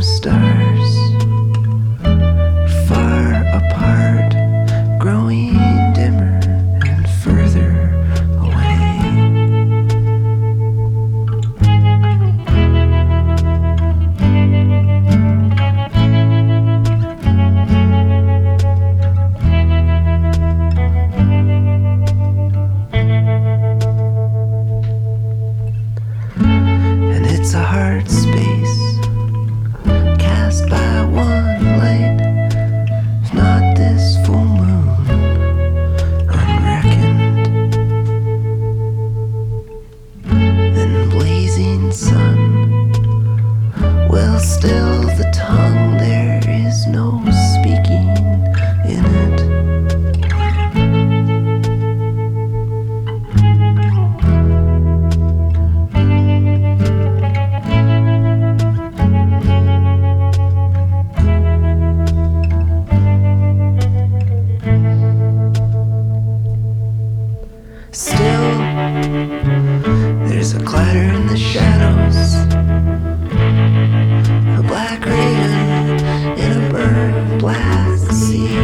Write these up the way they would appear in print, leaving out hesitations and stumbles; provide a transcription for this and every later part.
stars far apart, growing dimmer and further away. And it's a hard space cast by one light, if not this full moon unreckoned, then blazing sun. Well, still the tongue, there is no speaking in it. Still, there's a clatter in the shadows, a black raven in a burnt black sea,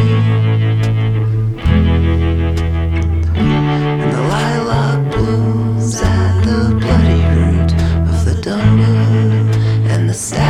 and the lilac blooms at the bloody root of the dumb moon, and the